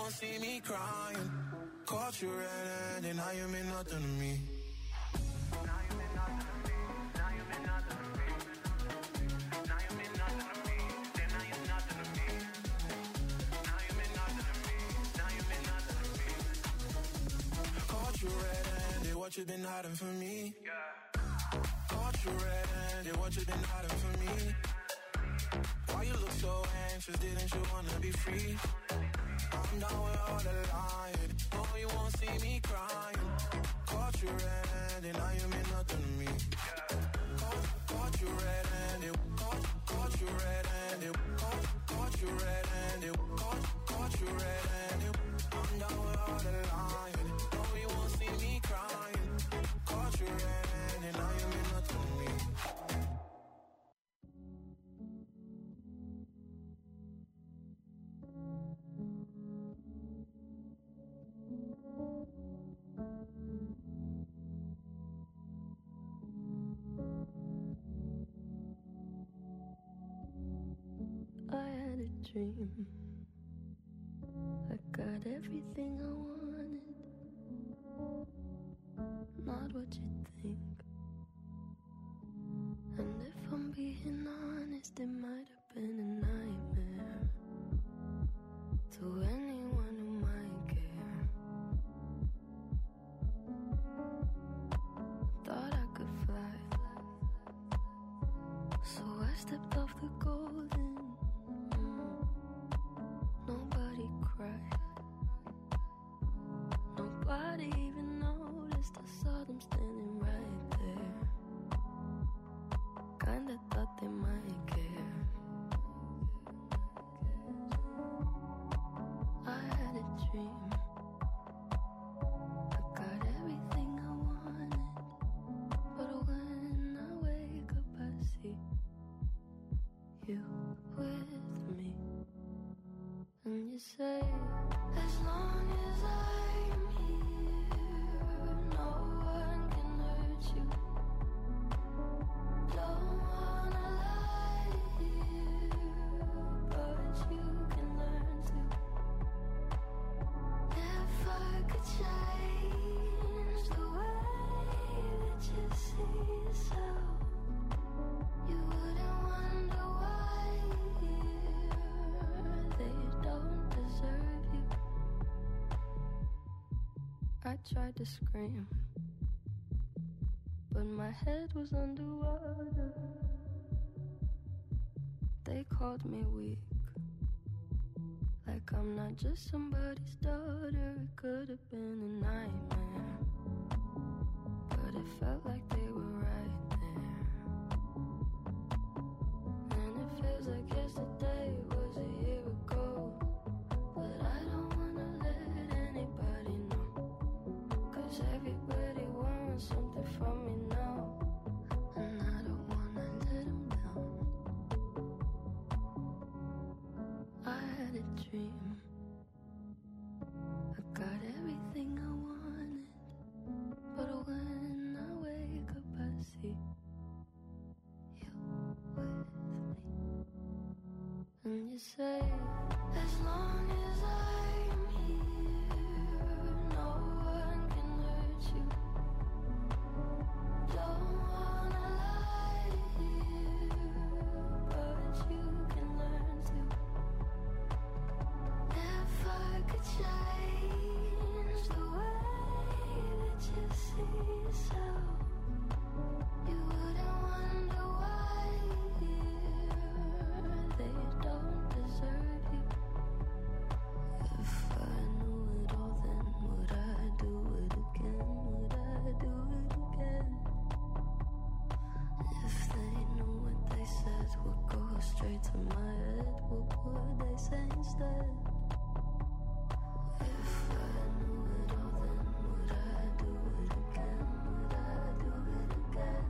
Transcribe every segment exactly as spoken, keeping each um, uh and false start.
won't see me crying. Caught you red-handed, now you mean nothing to me. Now you mean nothing to me. Now you mean nothing to me. Now you mean nothing to me. Then now you're nothing to me. Now you mean nothing to me. Now you mean nothing to me. Caught you red-handed, what you been hiding from me? Yeah. Caught you red-handed, what you been hiding from me? Why you look so anxious, didn't you wanna be free? I'm down with all the lying, no you won't see me crying. Caught you red-handed, now you mean nothing to me. Caught, caught you red-handed, caught, caught you red-handed, caught, caught you red-handed, caught, caught you red-handed. I'm down with all the lying, no you won't see me crying. Caught you red-handed, now you mean nothing to me. I had a dream. I got everything I wanted. Not what you think. And if I'm being honest, it might have been a nightmare to anyone who might care. Thought I could fly, so I stepped off the golden. Nobody cried, nobody even noticed. I saw them standing right there. Kinda thought they might care. I had a dream. I got everything I wanted, but when I wake up I see you with me. And you say, as long as I'm here, no one can hurt you. Don't wanna lie here, but you can learn to. If I could change the way that you see yourself, you wouldn't wonder why they don't deserve you. I tried to scream, but my head was underwater. They called me weak, like I'm not just somebody's daughter. It could have been a nightmare, but it felt like they were right there. And it feels like yesterday was a year ago, but I don't wanna let anybody know, 'cause everybody wants something from me now, and I don't wanna let them down. I had a dream. I got everything I wanted, but when I wake up I see you with me. And you say, as long as I'm here, no one can hurt you. Don't wanna lie here, but you can learn to. If I could change the way that you see yourself, you wouldn't wonder why they don't deserve you. If I knew it all, then would I do it again? Would I do it again? If they knew what they said would go straight to my head, what would they say instead? If I knew it all, then would I do it again? Would I do it again?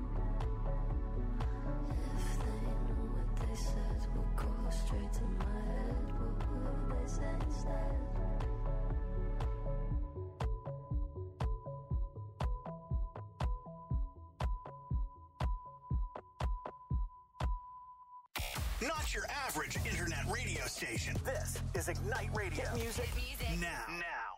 If they knew what they said would go straight to my head, what would they say instead? not your average internet radio station. This is Ignite Radio. Hit music. Hit music. Now. Now.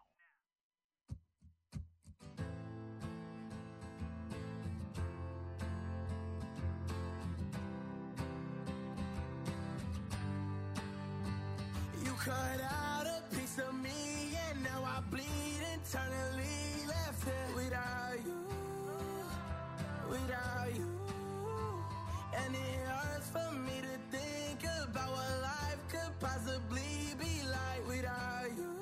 You cut out a piece of me, and now I bleed internally. Left here without you, without you. And it hurts for me to think about what life could possibly be like without you,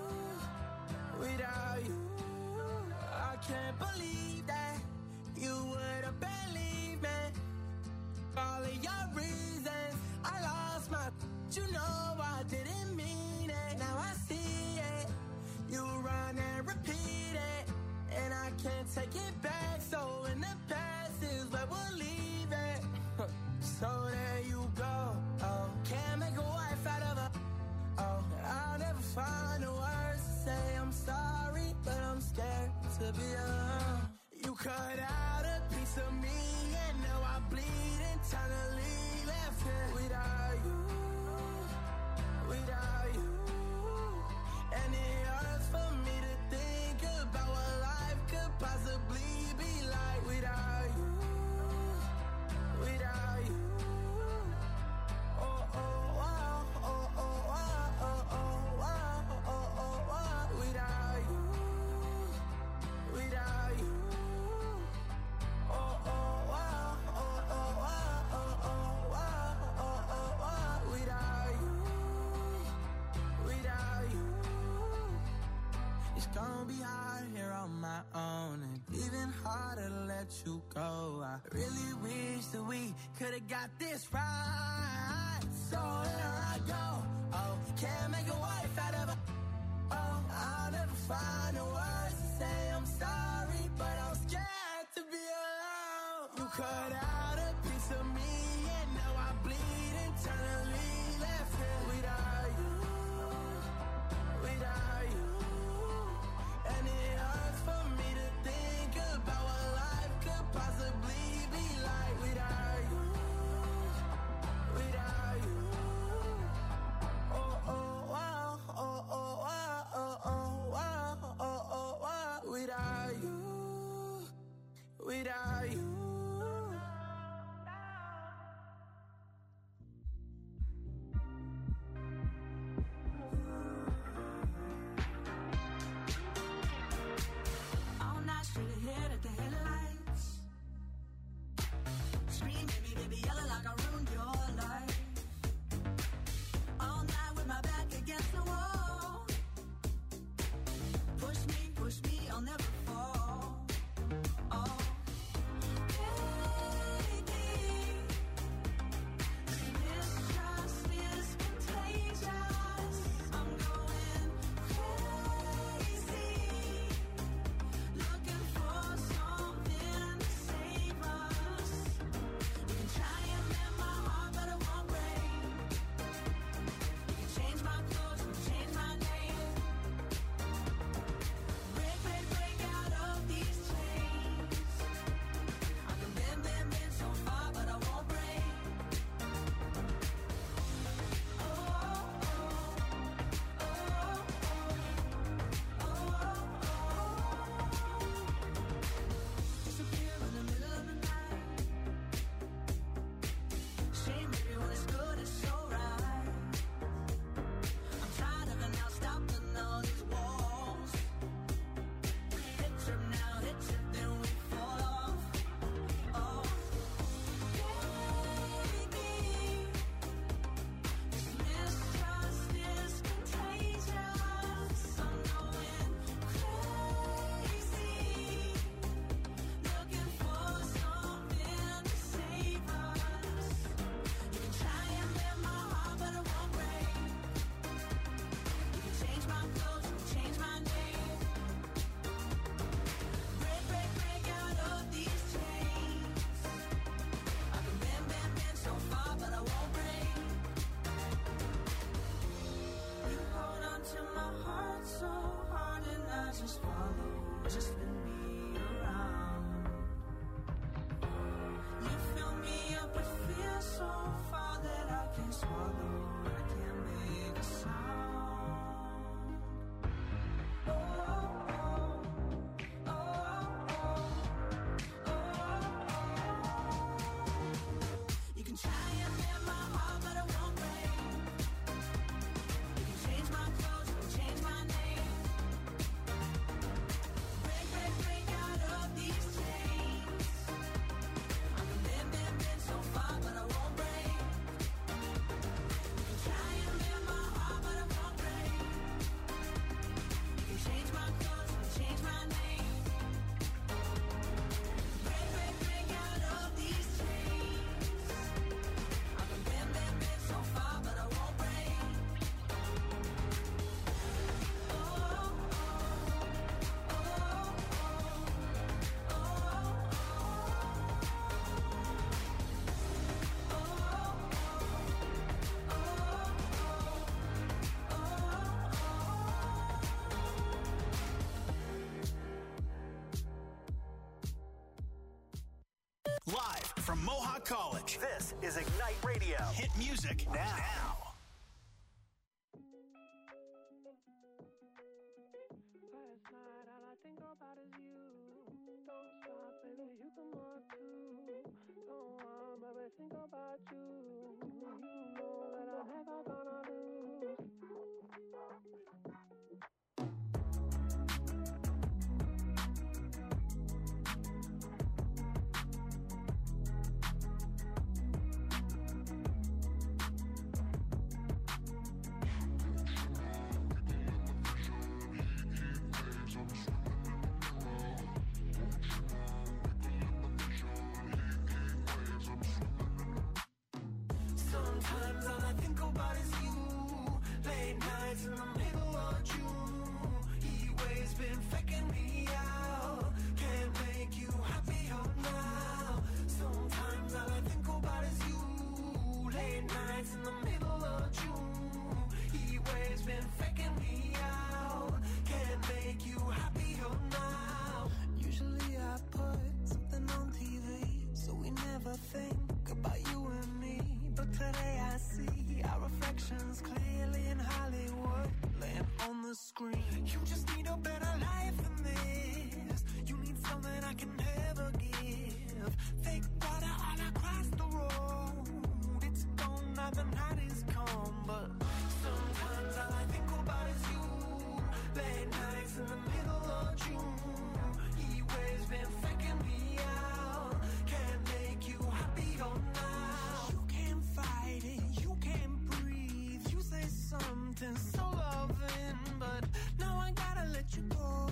without you. I can't believe that you would have believed me. All of your reasons, I lost my, you know I didn't mean it. Now I see it. You run and repeat it, and I can't take it back. So in the past is where we'll leave it. So there you go. Oh, can't make a wife out of a. Oh, I'll never find the words to say I'm sorry, but I'm scared to be alone. You cut out a piece of me, and now I bleed internally. Left here without you, without you. And it hurts for me to think about what life could possibly be like without you, without you. Oh, oh, wow, oh, oh, wow, oh, oh, wow, oh, oh, wow, without you, without you. Oh, oh, wow, oh, oh, wow, oh, oh, wow, oh, oh, wow, without you, without you. It's gonna be hard here on my own, and even harder to let you go. I really wish that we could've got this right. So here I go. Oh, can't make a wife out of a. Oh, I'll never find the words to say I'm sorry, but I'm scared to be alone. You cut out a piece of me, and now I bleed internally. Left here without you, without you. And it hurts for me to think about what life could possibly be like without you, without you. Oh, oh, wow, oh, oh, wow, oh, oh, wow, oh, oh, wow, without you, without you. All night straight ahead at the headlights. Scream, baby, baby, yelling like I ruined your life. All night with my back against the wall. Push me, push me, I'll never fall. Oh, baby, mistrust is contagious. I'm going crazy. Looking for something to save us. You can try and mend my heart, but it won't break. You can change my clothes, you can change my name. Break, break, break out of these chains. I can bend, bend, bend so far, but I won't break. Oh, oh, oh, oh, oh, oh. Disappear in the middle of the night. Shame, baby, when it's good, it's so right. I'm tired of it now, stopping all these walls. Hit trip now, hit trip, then we fall off. Oh, baby, this mistrust is contagious. I'm going crazy. Looking for something to save us. You can try and mend my heart, but it won't break. You can change my clothes, you can change my name. Break, break, break out of these chains. I can bend, bend, bend so far, but I won't break. You hold on to my heart so hard, and I just follow. Just spin me around. You fill me up with fear so far that college. This is Ignite Radio. Hit music now. now. Last night, all I think about is you. Don't stop, baby, you can walk too. Don't want, baby, think about you. You know that I'm never gonna lose. Sometimes all I think about is you. Late nights in the middle of June. Heat waves been faking me out. Can't make you happier now. Sometimes all I think about is you. Late nights in the middle of June. Heat waves been faking me out. Can't make you happier now. Usually I put something on T V, so we never think about you and me. But today I see our reflections clearly in Hollywood, laying on the screen. You just need a better life than this. You need something I can never give. Fake water all across the road. It's gone now, the night is come. But sometimes all I think about is you. Late nights in the middle of June. Heat waves been faking me out. Can't make you happier now. You can't fight it, you can't breathe. You say something so loving, but now I gotta let you go.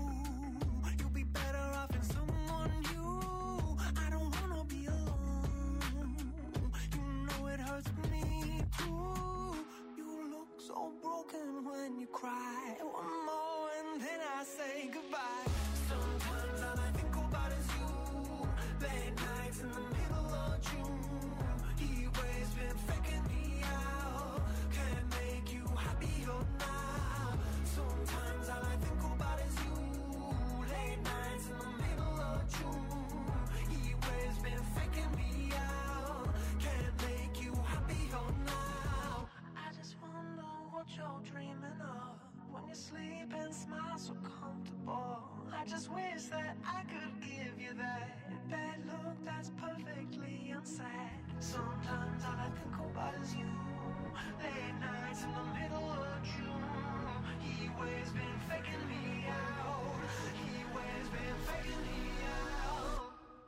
You'll be better off in someone new. I don't wanna be alone. You know it hurts me too. You look so broken when you cry. One more and then I say goodbye. Sometimes all I think about is you. Late nights in the middle of June. Heat waves been faking me out. Can't make you happier now. Sometimes all I think about is you. Late nights in the middle of June. Heat waves been faking me out. Can't make you happier now. I just wonder what you're dreaming of when you sleep and smile so comfortable. I just wish that I could give you that bad look that's perfectly unsaid. Sometimes all I think about is you. Late nights in the middle of June. Heat waves been faking me out. Heat waves been faking me out.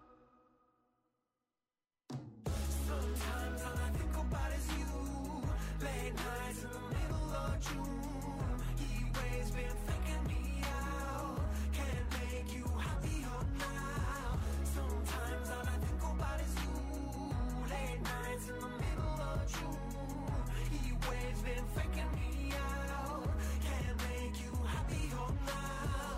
Sometimes all I think about is you. Late nights in the middle of June. Heat waves been faking me out. Can't make you happier now. Sometimes all I think about is you. Late nights in the middle of June. Heat waves been faking me out. Can't make you happier now.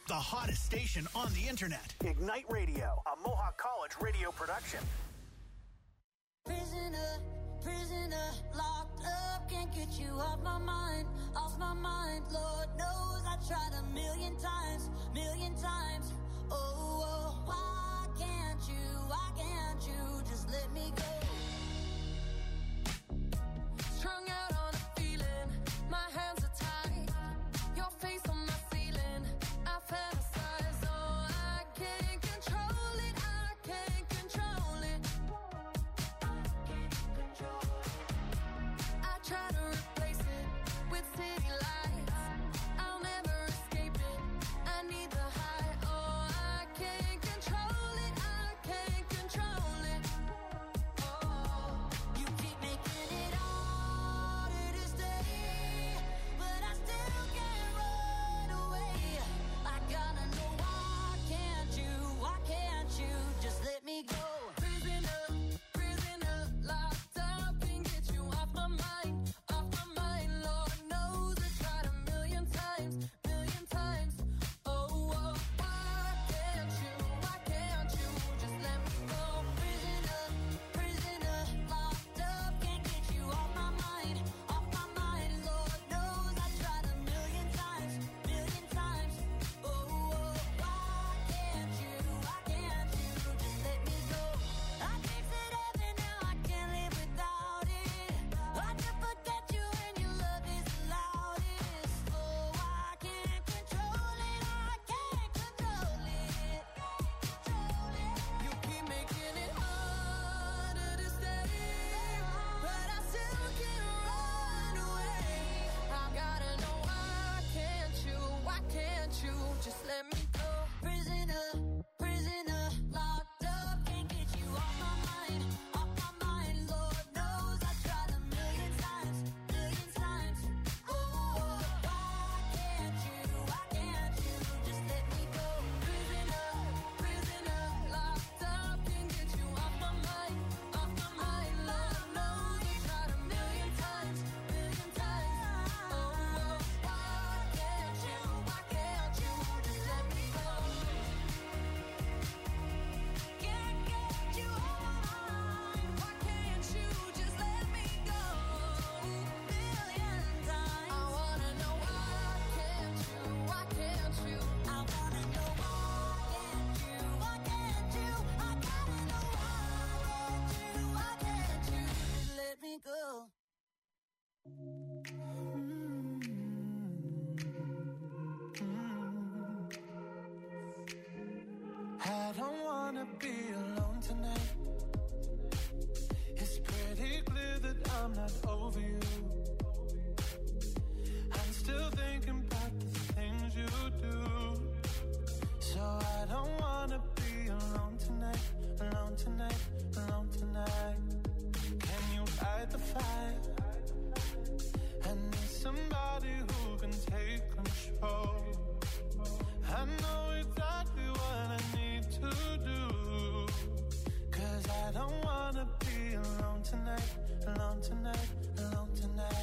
the hottest station on the internet. Ignite Radio, a Mohawk College radio production. Prisoner, prisoner, locked up, can't get you off my mind, off my mind. Lord knows I tried a million times, million times. Oh, oh, why can't you, why can't you just let me go? Strung out on a feeling, my hands are tied, your face on my ceiling, I fantasize, oh, I can't control it, I can't control it. I try to replace it with city lights, I'll never escape it, I need the high, oh, I can't control it, I can't control it. Oh, you keep making it harder to stay, but I still can't run away. I gotta know, why can't you, why can't you just let me go? Prisoner, prisoner, locked up, can't get you off my mind, off my mind. Lord knows I tried a million times, million times. Oh, oh, why can't you, why can't you just let me go? Prisoner, prisoner, locked up, can't get you off my mind, off my mind. Lord knows I tried a million times, million times. Oh, oh, why can't you, why can't you just let me go? I tasted heaven, now I can't live without it. Hard to forget you when your love is the loudest. Oh, I can't control it, I can't control it. You keep making it harder to stay, but I still can't run away. I gotta know, why can't you, why can't you just let me go? Prisoner, prisoner, locked up, can't get you off my mind, off my mind. Lord knows I tried a million times, million times. Oh, oh, why can't you, why can't you just let me go? Prisoner, prisoner, locked up, can't get you off my mind, off my mind. Lord knows I tried a million times, million times. Oh, oh, why can't you, why can't you just let me go? Can't get you off my mind, why can't you just let me go? Million times. I wanna know, why can't you, why can't you? I wanna know, why can't you, why can't you? I gotta know, why can't you, why can't you just let me go? I don't wanna be alone tonight. It's pretty clear that I'm not over you. I'm still thinking about the things you do. So I don't wanna be alone tonight, alone tonight, alone tonight. Can you fight the fight? I need somebody who can take control. I know exactly what I need to do, 'cause I don't wanna be alone tonight, alone tonight, alone tonight.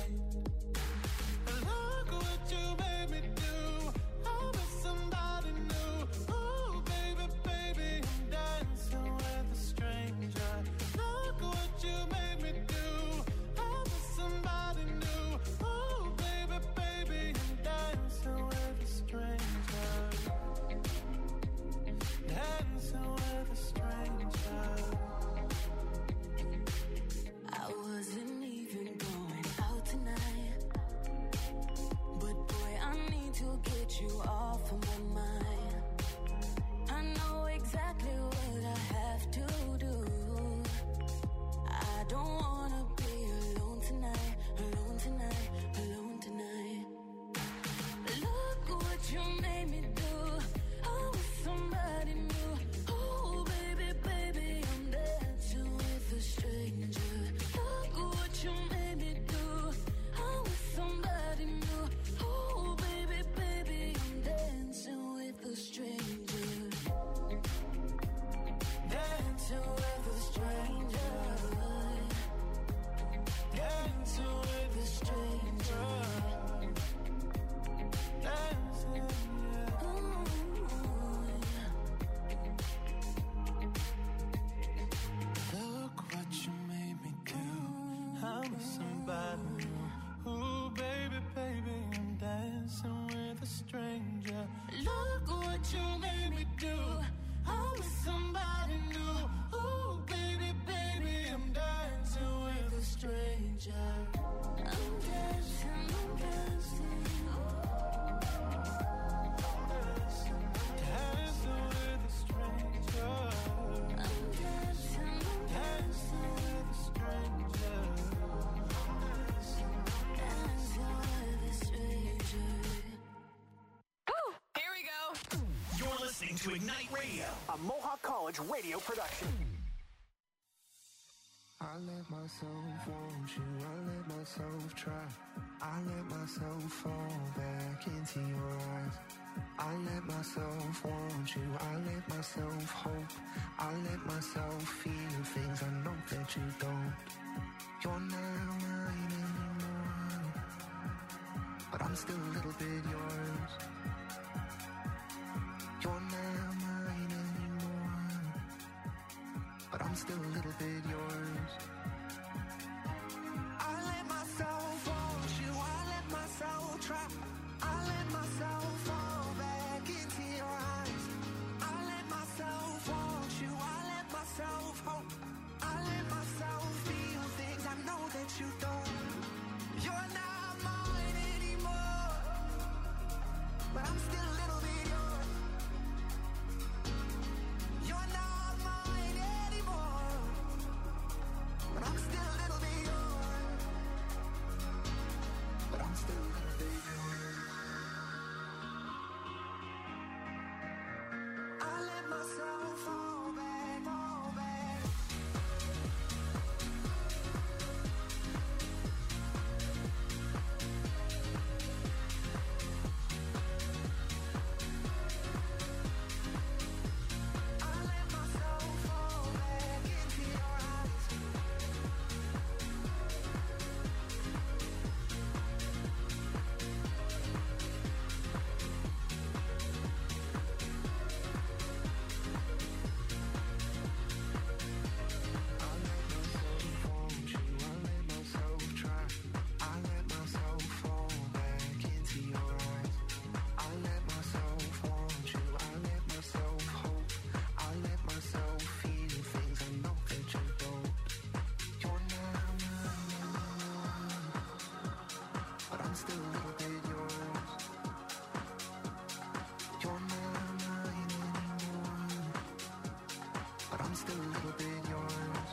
to Ignite Radio, a Mohawk College radio production. I let myself want you, I let myself try. I let myself fall back into your eyes. I let myself want you, I let myself hope. I let myself feel things I know that you don't. You're not mine anymore, but I'm still a little bit yours. You're not mine anymore, but I'm still a little bit yours. I let myself want you, I let myself try. I let myself fall back into your eyes. I let myself want you, I let myself hope. I let myself feel things I know that you don't. You're not mine anymore, but I'm still a little bit yours. You're not mine anymore, but I'm still a little bit yours. But I'm still a little bit yours. I let myself fall back, fall back. I let myself fall back into your eyes. I let myself want you, I let myself try. I let myself fall back into your eyes. I let myself want you, I let myself hope. I let myself feel things I know that you don't. You're not mine anymore, but I'm still a little bit yours. You're not mine anymore, but I'm still a little bit yours.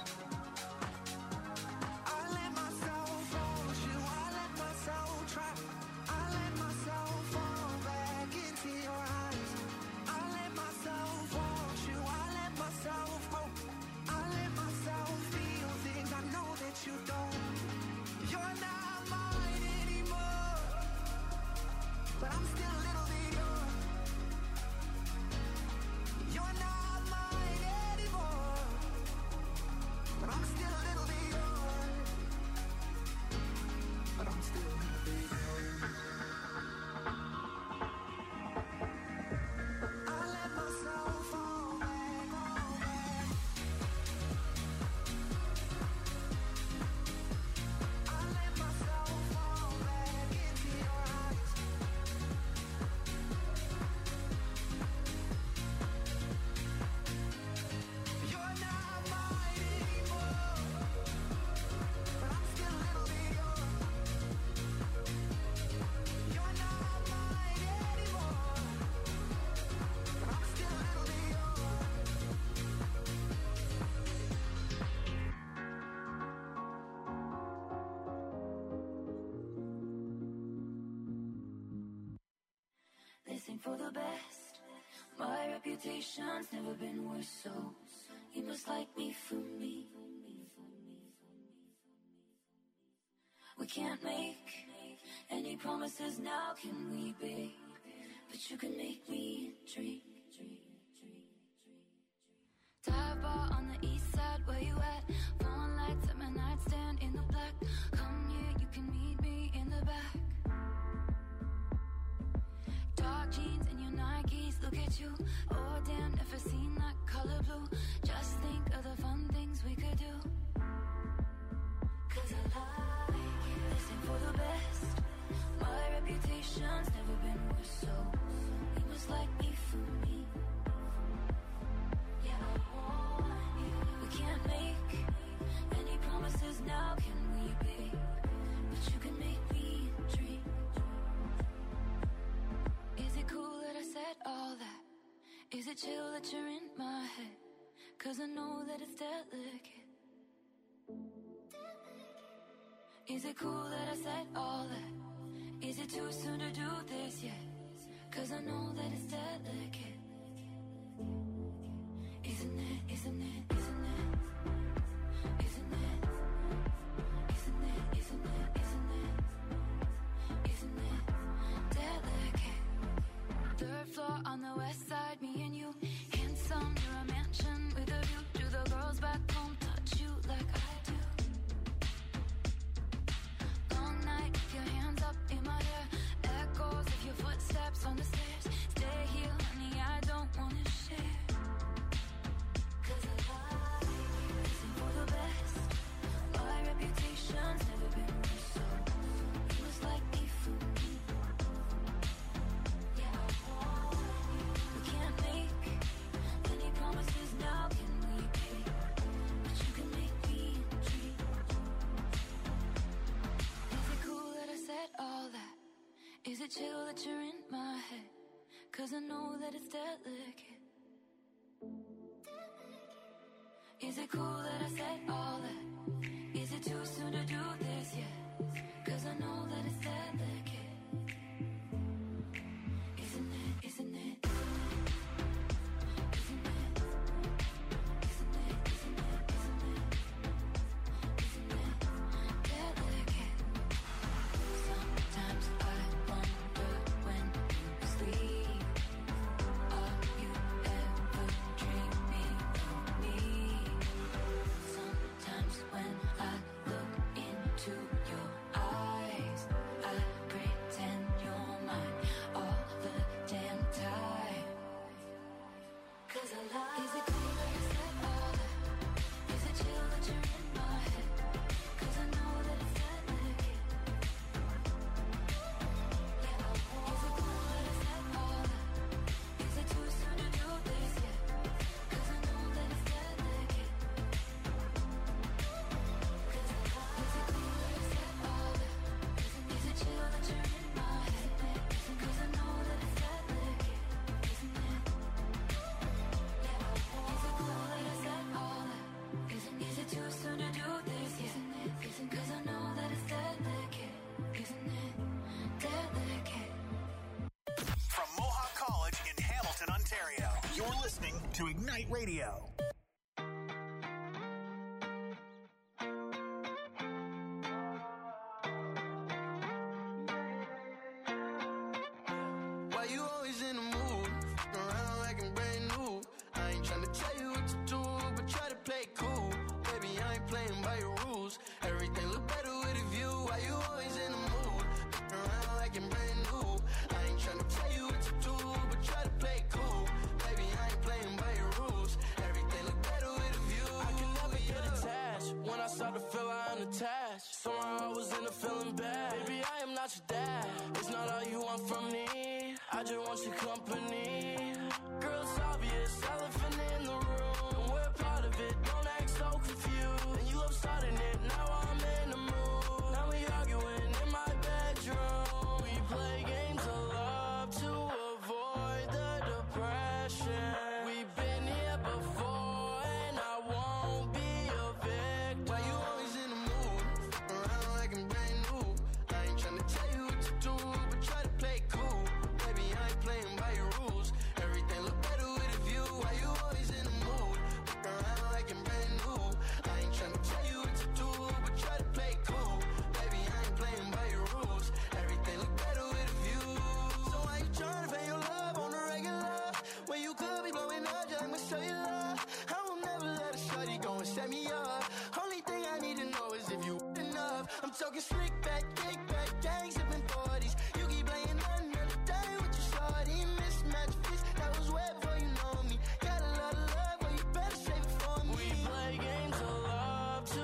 I let myself want you, I let myself try. I let myself fall back into your eyes. I let myself want you, I let myself hope. I let myself feel things I know that you don't. You're not mine anymore, but I'm still a little bit yours. You're not mine anymore, but I'm still a little bit yours. But I'm still a little bit yours. I let myself fall back, fall back. I let myself fall back into your eyes. You're not mine anymore, but I'm still a little bit yours. You're not mine anymore, but I'm still a little bit yours. They sing for the best. My reputation's never been worse, so you must like me for me. We can't make any promises now, can we, babe? But you can make me dream. Dive bar on the east side, where you at? Phone lights at my nightstand in the black. Come here, you can meet me in the back. Dark jeans and your Nikes, look at you. Oh damn, never seen that color blue. Just think of the fun things we could do. Cause I like it. Listen for the best. My reputation's never been worse, so you must like me for me. Yeah, I want you. We can't make any promises now, can we, babe? But you can make me dream. Is it cool that I said all that? Is it chill that you're in my head? Cause I know that it's delicate. Is it cool that I said all that? Is it too soon to do this yet? Cause I know that it's delicate. it chill that you're in my head? Cause I know that it's delicate. Is it cool that I said all that? Is it too soon to do this yet? Cause I know that it's delicate. Isn't it, isn't it? Isn't it? Isn't it, isn't it, isn't it? Isn't it delicate? Sometimes I wonder when you sleep, are you ever dreaming of me? Sometimes when I look into your eyes, I pretend you're mine all the damn time. Cause I lie. Is it cool that you said all that? Is it chill that you're in my head? Cause I know that it's delicate. Yeah, is it cool that I said all that? Is it too soon to do this yet? Cause I know that it's delicate. Cause I lie. Is it cool that you said all that? Is it chill that you're in my head? Cause I know that it's delicate. Isn't it? Yeah, is it cool that I said all that? Isn't, is it too soon to do this yet? Isn't it? Isn't, cause I know that it's delicate. Isn't it delicate? From Mohawk College in Hamilton, Ontario, you're listening to Ignite Radio. Why you always in the mood? Around like I'm brand new. I ain't tryna tell you what to do, but try to play it cool. Baby, I ain't playing by your rules. Everything look better with a view. Why you always in the mood? Around like I'm brand new. I ain't tryna tell you what to do, but try to play it cool. Baby, I ain't playing by your rules. Everything look better with a view. I can never get attached. When I start to feel I'm attached, somehow I was in a feeling bad. Baby, I am not your dad. It's not all you want from me. I just want your company. Girl, it's obvious, elephant in the room. And we're part of it, don't act so confused. And you love starting it, now I'm in the mood. Now we arguing in my bedroom. We play games of love to avoid the depression. We've been here before and I won't be a victim. Why you always in the mood? Around like I'm brand new. I ain't tryna tell you what to do, but try to play it cool. Baby, I ain't playing by your rules. Everything look better with a view. Why you always in the mood? Around like I'm brand new. I ain't tryna tell you what to do, but try to play it cool. Baby, I ain't playing by your rules. Everything look better with a view. So why you tryna pay your love on the regular? When you could be blowing up, just like my cellular. I will never let a shorty go and set me up. Only thing I need to know is if you enough. I'm talking slick back, kick back, gang sipping forties. You keep playing another day with your shorty. Mismatch fist, that was way before you know me. Got a lot of love, but you better save it for me. We play games of love to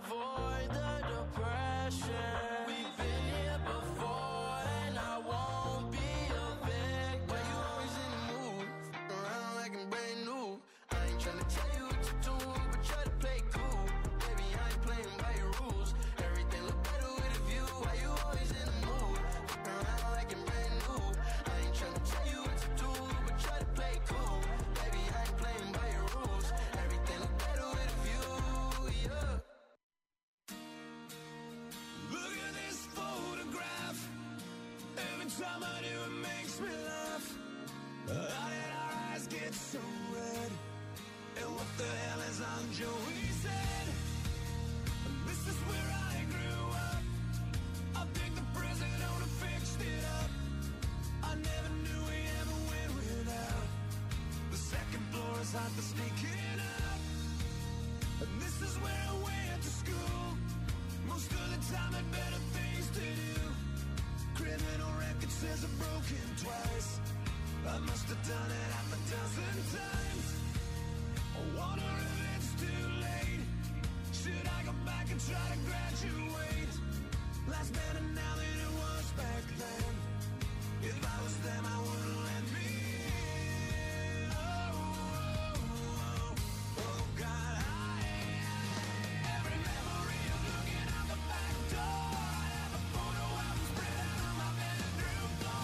avoid the depression. We've been here before and I won't be a victim. Why you always in the mood? Around like I'm brand new. I ain't tryna tell you what to do, but try to play it cool. Baby, I ain't playing by your rules. Everything look better with a view. Why you always in the mood? Around like I'm brand new. I ain't tryna tell you what to do, but try to play it cool. Baby, I ain't playing by your rules. Everything look better with a view, yeah. Look at this photograph. Every time I do, it makes me laugh. How did our eyes get so red? And what the hell is on Joey's head? This is where I grew up. I think the prison owner fixed it up. I never knew we ever went without. The second floor is hot for sneaking up. And this is where I went to school. Most of the time had better things to do. Criminal record says I've broken twice. I must have done it half a dozen times. I wonder if it's too late. Should I go back and try to graduate? Life's better now than it was back then. If I was them, I wouldn't let me in. Oh, oh, oh, oh, God, I every memory of looking out the back door. I have a photo album spread out on my bedroom floor.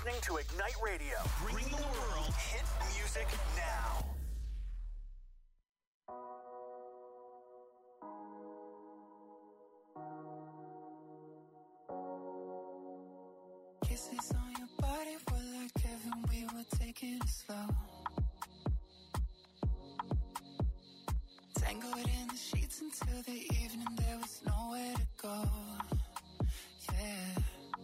listening to Ignite Radio, bringing the world hit music now. Kisses on your body were like heaven, we were taking it slow. Tangled in the sheets until the evening, there was nowhere to go. Yeah.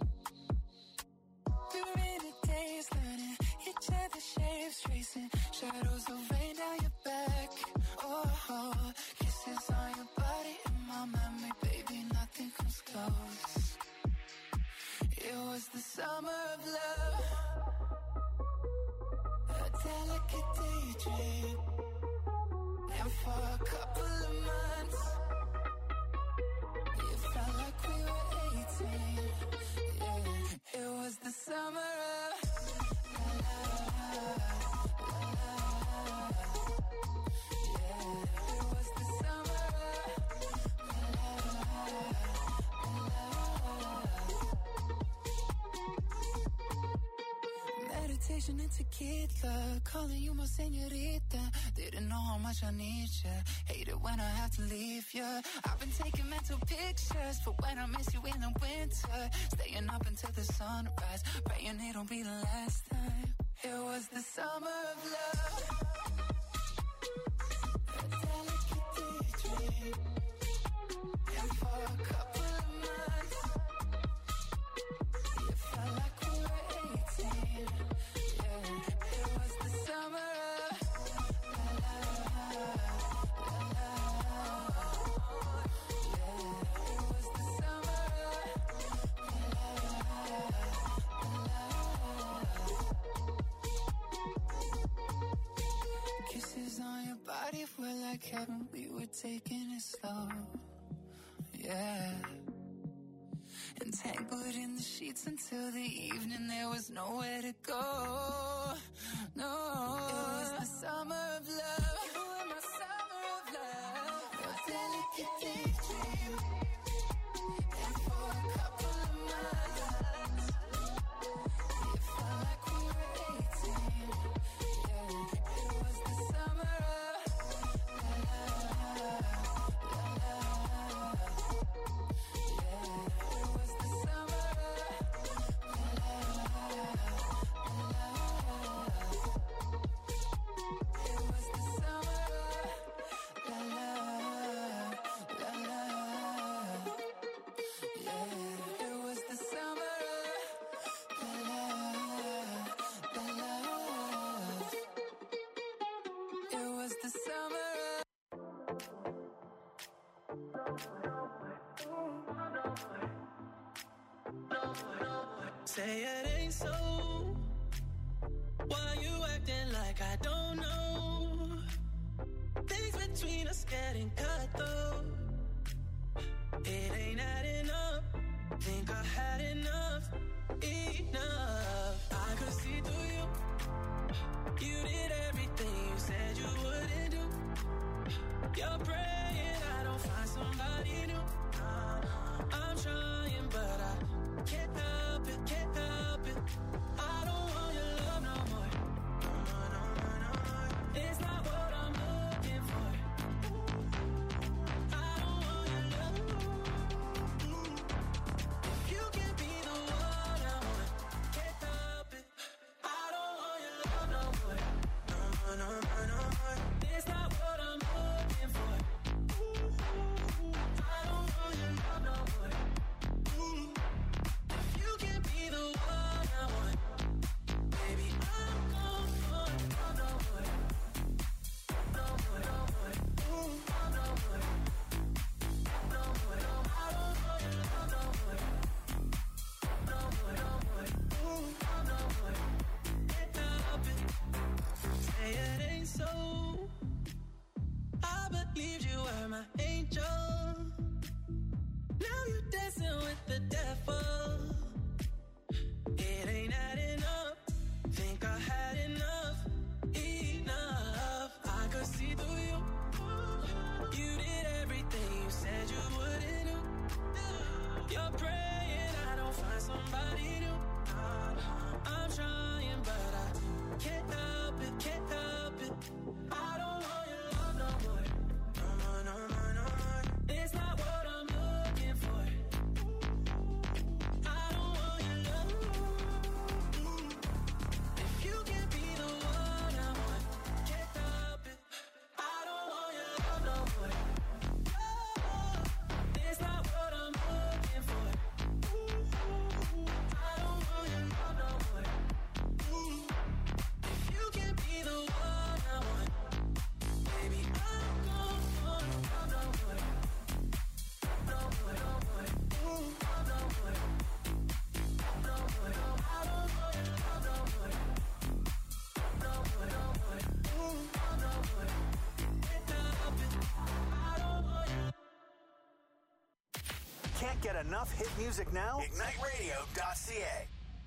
We were in a daze, learning each other's shapes, tracing shadows of rain down your back. Oh, oh, kisses on your body in my memory, baby, nothing comes close. It was the summer of love, a delicate daydream. And for a couple of months, it felt like we were eighteen. Yeah, it was the summer of la la la la. Yeah, it was the summer of la la la. Meditation and tequila, calling you my señorita. Didn't know how much I need you. Hate it when I have to leave you. I've been taking mental pictures for when I miss you in the winter. Staying up until the sunrise, praying it don't be the last time. It was the summer of love, a delicate daydream. And for a couple of months, it felt like we were eighteen. Yeah, it was the summer of on your body were like heaven, we were taking it slow. Yeah. Entangled in the sheets until the evening, there was nowhere to go. No. It was the summer of love. You were my summer of love. Your delicate daydream. And for a couple of months, it felt like we were eighteen. Yeah. It was the summer of la la la la. Yeah. It was the summer of la la la la. It was the summer of la la la la. Yeah. It was the summer of la la la la. It was the summer of say it ain't so. Why you acting like I don't know? Things between us getting cut though. It ain't adding up. Think I had enough, enough. I could see through you. You did everything you said you wouldn't do. You're praying I don't find somebody new. I'm trying but I can't help it, can't help it. I don't want your love no more. No, no, no, no, no, no. It's not what I'm looking for. I don't want your love. If you can be the one I want, can't help it. I don't want your love no more. No, no, no, no, no. It's not what I'm looking for. I don't want your love no more. If you can be the one I want, baby, I'm gone for love no more. No more, no more. No more. No more, no more. I don't want your love no more. No more, no more. No more. Can't help it. Say it ain't so. Can't get enough hit music now? Ignite radio dot c a.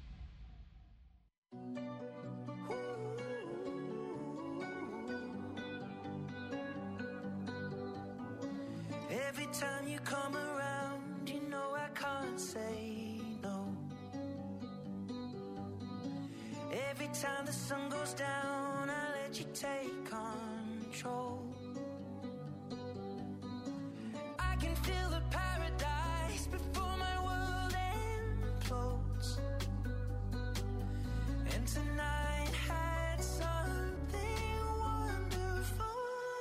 Every time you come around, you know I can't say no. Every time the sun goes down, I let you take control. I can feel the paradise before my world implodes. And tonight had something wonderful.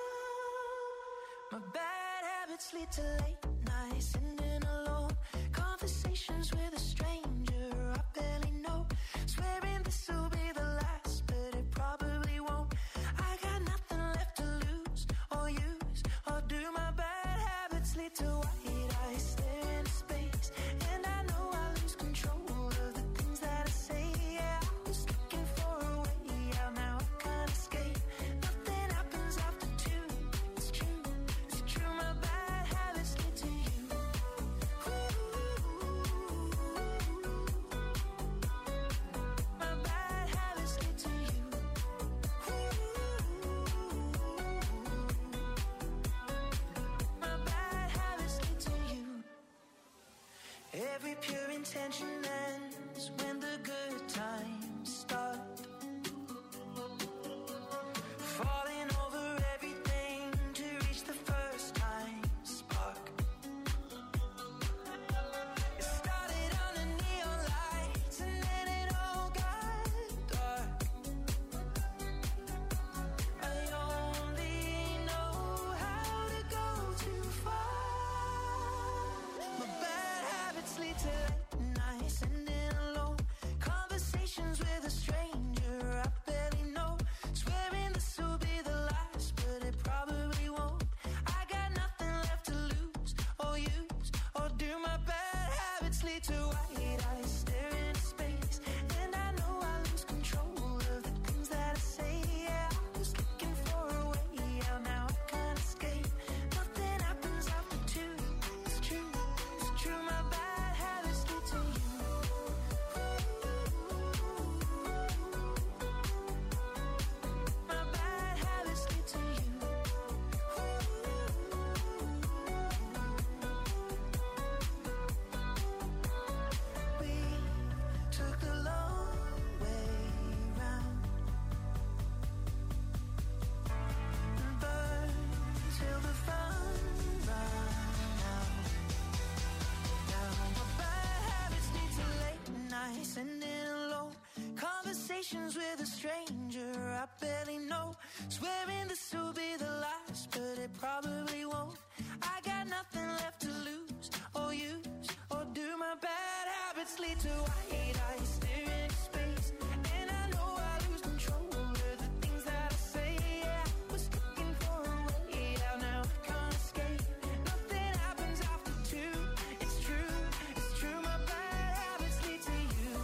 My bad habits lead to late nights, sitting alone. Conversations with a stranger I barely know. Swearing this will be the last, but it probably won't. I got nothing left to lose or use or do. My bad habits lead to white eyes stare into space, and I know I lose control of the things that I say. Yeah, I was looking for a way out, now I can't escape. Nothing happens after two. It's true, it's true. My bad habits lead to you. My bad habits lead to you. My bad habits lead to you. Every pure intention ends when the good times start. Falling over everything to reach the first time spark. It started under neon lights and then it all got dark. I only know how to go too far. My bad habits lead to late nights, sitting alone. Conversations with a stranger I barely know. Swearing this will be the last, but it probably won't. I got nothing left to lose or use or do. My bad habits lead to white eyes staring into space, and I know I lose control of the things that I say. Yeah, I was looking for a way out, now I can't escape. Nothing happens after two. It's true, it's true. My bad habits lead to you. My bad habits lead to you. We took the long way round and burned till the fun ran out. Now my bad habits lead to late nights, sitting alone. Conversations with a stranger I barely know. Swearing this will be the last, but it probably won't. I got nothing left to lose or use or do. My bad habits lead to white eyes staring into space, and I know I lose control of the things that I say. Yeah, I was looking for a way out, now I can't escape. Nothing happens after two. It's true, it's true. My bad habits lead to you.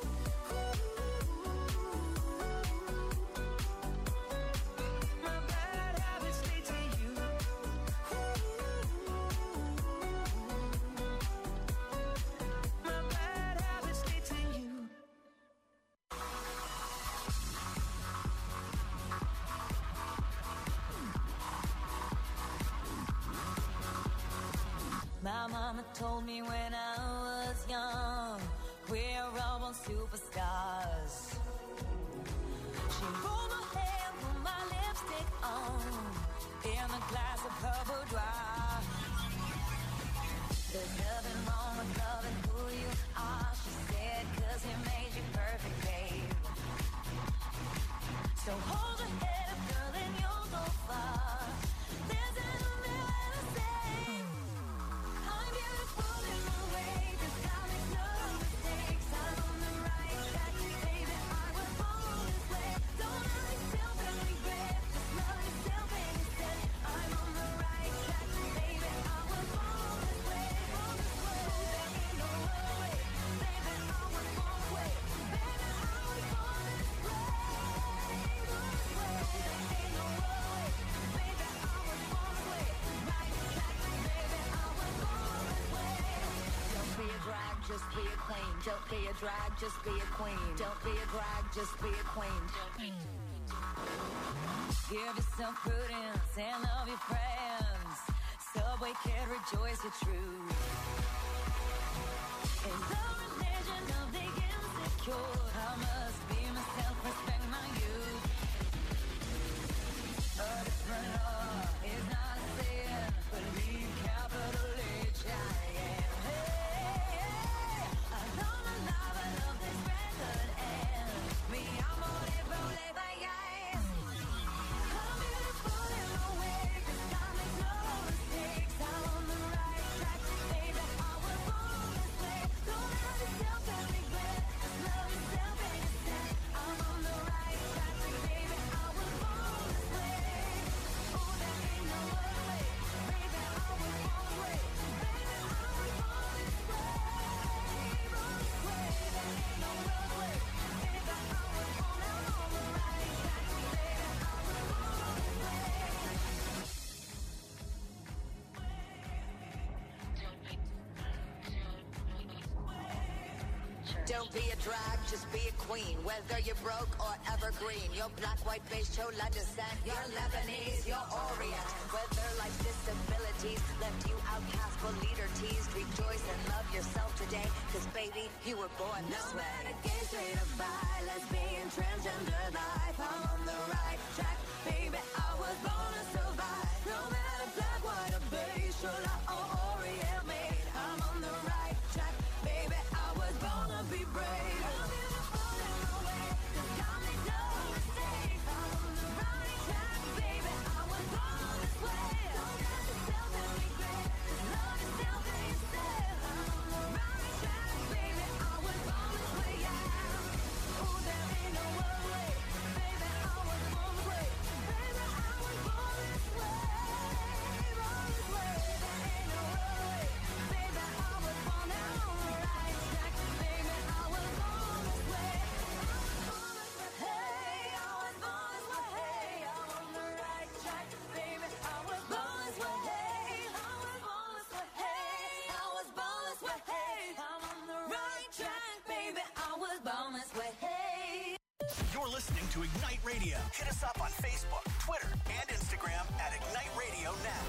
My bad habits lead to you. My bad habits lead to you. My mama told me when I was young, we're all born superstars. She rolled my hair, put my lipstick on, in a glass of her boudoir. There's nothing wrong with loving who you are, she said, 'cause he made you perfect, babe. So hold your head up, girl, and you'll go far. There's an umbrella to say, I'm beautiful in my way, 'cause God makes no mistakes. I'm on the right track, baby, I was born this way. Don't hurt yourself and regret, just love yourself and you said, I'm on the right track, baby, I was born this way, born this way. There ain't no other way, baby, I was born this way, baby, I was born this way. Don't be a drag, just be a queen. Don't be a drag, just be a queen. Give yourself prudence and love your friends. Subway kid, rejoice your truth. In the religion of the insecure, I must be myself, respect my youth. A different law is not a sin. Believe capital H I am. Hey, hey, I don't alive, I love this record and me, I'm on it, roll it, bye, guys. I'm beautiful in my way, 'cause I make no mistakes. I'm on the right track, baby, I was born this way. Don't have yourself and regret, just love yourself and yourself. I'm on the right track, baby, I was born this way. Oh, there ain't no other way, baby, I was born this way. Baby, I was born this way, born this way. There ain't no other way, baby, I was born, I'm on the right track, baby, I was born this way. Don't be a drag, just be a queen. Whether you're broke or evergreen, you're black, white, beige, chola descent, you're Lebanese, you're Orient. Whether life's disabilities left you outcast but leader teased, rejoice and love yourself today, 'cause baby, you were born this way. No matter gay, straight or bi, lesbian, transgender life, I'm on the right track, baby, I was born to survive. No matter black, white, or beige, chola or Orient made, I'm on the right track, baby, I was born to be brave. I'm beautiful in my way, 'cause I make no mistakes. I'm on the right track, baby, I was born this way. Don't have yourself and regret, just love yourself and yourself. I'm on the right track, baby, I was born this way, yeah. Oh, there ain't no other way, baby, I was born this way. Baby, I was born this way, born this way. There ain't no other way, baby, I was born, I'm on the right track, baby, I was born this way. Hey, I was born this way, hey, I'm on the right track, baby, I was born this way, hey, I was born this way, hey, I was born this way, hey, I'm on the right track, baby, I was born this way, hey. You're listening to Ignite Radio. Hit us up on Facebook, Twitter, and Instagram at Ignite Radio Now.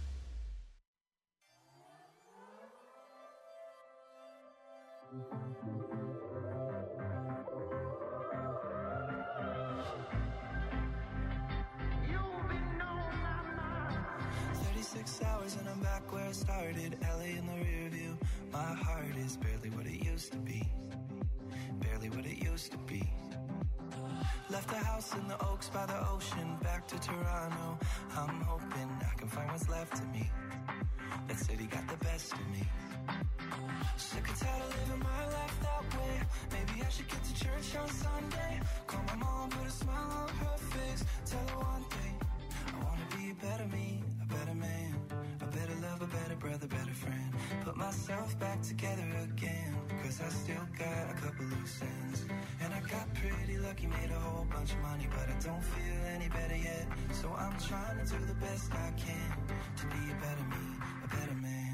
thirty-six hours and I'm back where I started. L A in the rear view. My heart is barely what it used to be. Barely what it used to be. Left the house in the Oaks by the ocean. Back to Toronto. I'm hoping I can find what's left of me. That city got the best of me. Sick and tired of living my life that way. Maybe I should get to church on Sunday. Call my mom, put a smile on her face. Tell her one thing, I wanna be a better me, a better man, a better love, a better brother, better friend. Put myself back together again, 'cause I still got a couple loose ends. And I got pretty lucky, made a whole bunch of money, but I don't feel any better yet. So I'm trying to do the best I can to be a better me, a better man.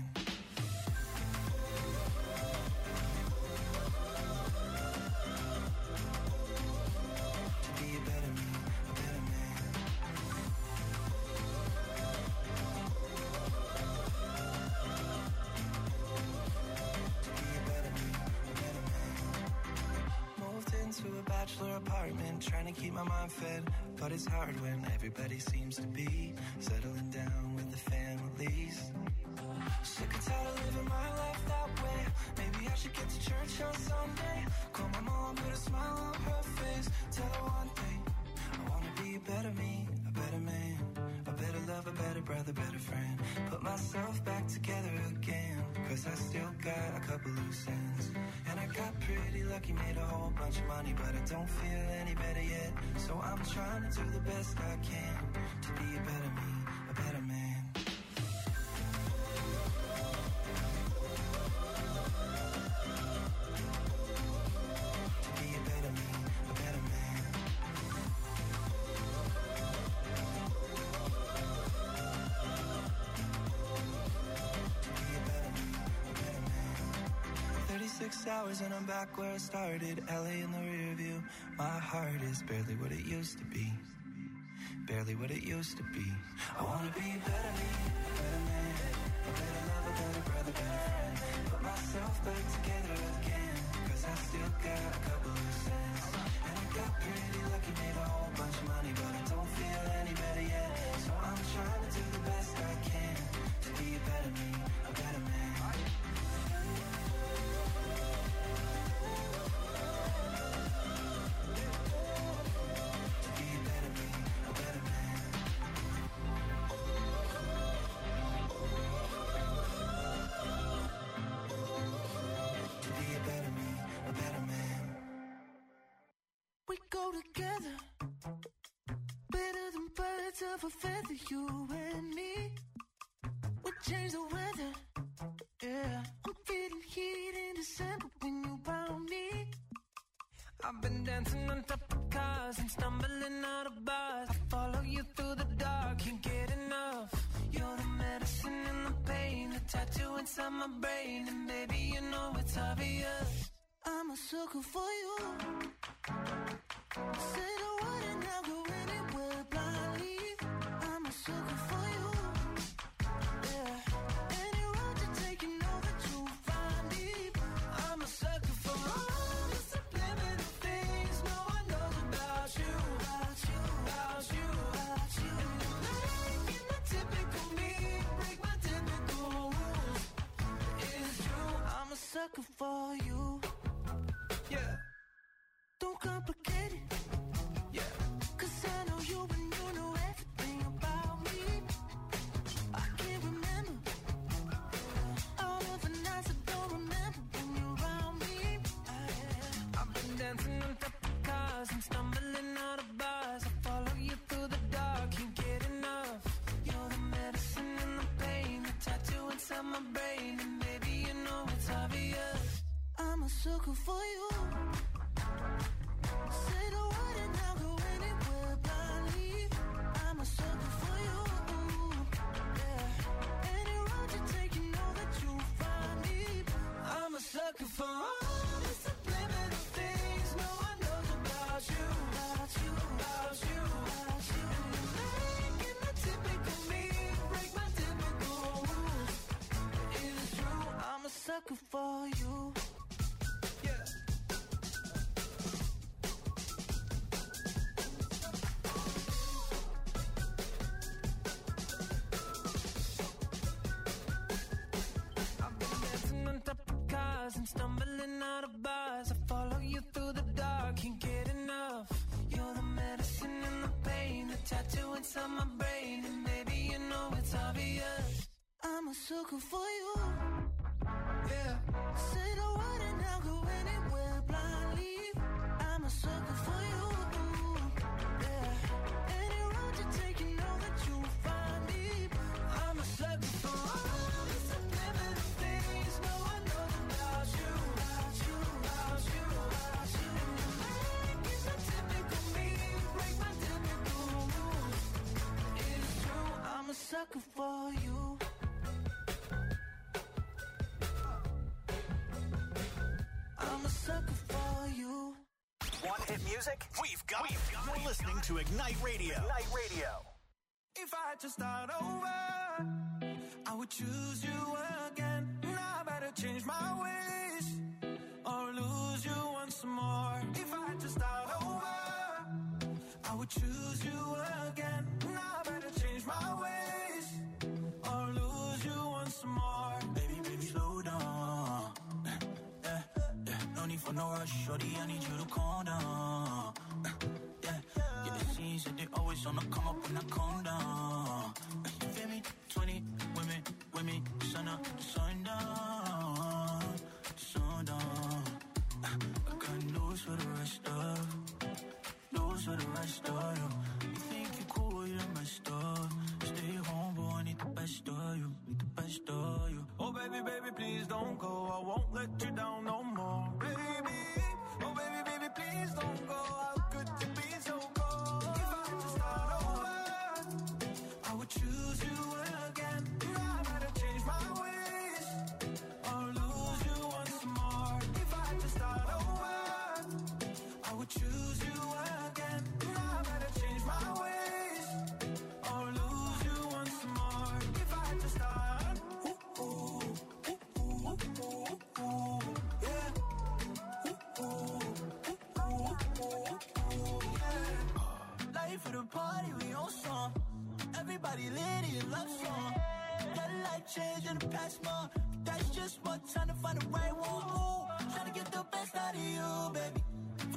To be a better me, a better man. To be a better me, a better man. Moved into a bachelor apartment, trying to keep my mind fed, but it's hard when everybody seems to be settling down with the families. Sick and tired of living my life that way. Maybe I should get to church on Sunday. Call my mom, put a smile on her face. Tell her one thing, I wanna be a better me, a better man, a better love, a better brother, better friend. Put myself back together again, 'cause I still got a couple loose ends. And I got pretty lucky, made a whole bunch of money, but I don't feel any better yet. So I'm trying to do the best I can to be a better me, a better man. To be a better me, a better man. To be a better me, a better man. thirty-six six hours and I'm back where I started. L A in the rear view. My heart is barely what it used to be. Barely what it used to be. I wanna be a better me, a better man, a better lover, better brother, better friend. Put myself back together again, cause I still got a couple of cents. And I got pretty lucky, made a whole bunch of money, but I don't feel any better yet. So I'm trying to do the best I can to be a better me, a better man. We go together, better than birds of a feather, you and me. We change the weather, yeah. I'm feeling heat in December when you found me. I've been dancing on top of cars and stumbling out of bars. I follow you through the dark, can't get enough. You're the medicine and the pain, the tattoo inside my brain. And baby, you know it's obvious, I'm a sucker for you. Say the word and I'll go anywhere blindly. I'm a sucker for you. Yeah. Any road you take, you know that you'll find me. I'm a sucker for all the subliminal things no one knows about you. About you, about you, about you. And you're making the typical me break my typical rules. It's true, I'm a sucker for you. Yeah. Don't complicate it. Yeah. Cause I know you and you know everything about me. I can't remember all of the nights I don't remember when you're around me. I, I've been dancing on top of cars and stumbling out of bars. I follow you through the dark, can't get enough. You're the medicine and the pain, the tattoo inside my brain. And baby, you know it's obvious, I'm a sucker for you. Say the word and I'll go anywhere blindly. I'm a sucker for you. Yeah. Any road you take, you know that you'll find me. I'm a sucker for all the subliminal things no one knows about you. About you, about you, about you. And you're making the typical me break my typical rules. It's true, I'm a sucker for you. Yeah. And stumbling out of bars, I follow you through the dark, can't get enough. You're the medicine and the pain, the tattoo inside my brain. And baby, you know it's obvious, I'm a sucker for you. Yeah. Say the word and I'll go anywhere blindly. I'm a sucker for you. Yeah. Any road you take, you know that you'll find me. I'm a sucker for all the subliminal things no one knows about you. About you, about you, about you. And you're making the typical me break my typical rules. It's true, I'm a sucker for you. I'm a sucker for you. Want hit music? We've got it. You're listening to Ignite Radio. Ignite Radio. If I had to start over, I would choose you again. Now I better change my ways or lose you once more. If I had to start over, I would choose you again. Now I better change my ways or lose you once more. Baby, baby, slow down. Yeah, yeah. No need for no rush, shorty, I need you to calm down. Yeah, yeah, it seems that they always on the come up when I calm down. You feel me? twenty women, women, sun up, sundown, sundown. I got news for the rest of, news for the rest of you. You think you cool, you're messed up. Stay home, boy, I need the best of you, need the best of you. Oh baby, baby, please don't go. I won't let you down no more. Baby, oh baby, baby, please don't go. How could you be so cold? If I had to start over, I would choose you again. Now I better change my ways or lose you once more. If I choose you again. I better change my ways or lose you once more. If I had to start, ooh, ooh, ooh, ooh, ooh, ooh, yeah. Ooh, ooh, ooh, ooh, ooh, yeah. Life of the party, we on song. Everybody lit in love song. Got a life change in the past month. That's just one time to find the right one. Ooh, tryna get the best out of you, baby.